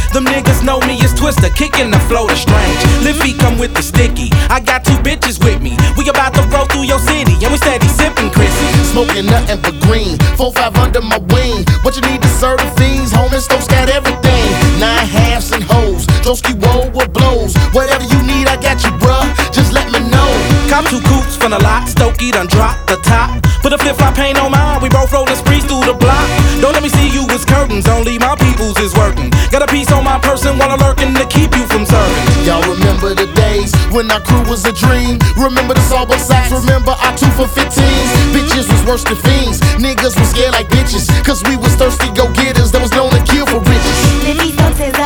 Them niggas know me as Twister, kicking the flow to strange. Liffy come with the sticky. I got 2 bitches with me. We about to roll through your city, and we steady sipping Chrissy. Smoking nothing but green, 4-5 under my wing. What you need to serve the fiends, homie, Stokes got everything. 9 halves and hoes, Drosky roll with blows. Whatever you need, I got you, bruh, just let me know. Cop 2 coops from the lot, Stokey done dropped the top. Put a flip-flop paint on mine, we both rollin' sprees through the block. Don't let me see you as curtains, only my peoples is working. Got a piece on my person while I'm lurking to keep you from serving. Y'all remember the days when our crew was a dream? Remember the Sawbuck sacks, remember our 2 for 15s? Bitches was worse than fiends, niggas was scared like bitches, cause we was thirsty go-getters that was known to kill for riches.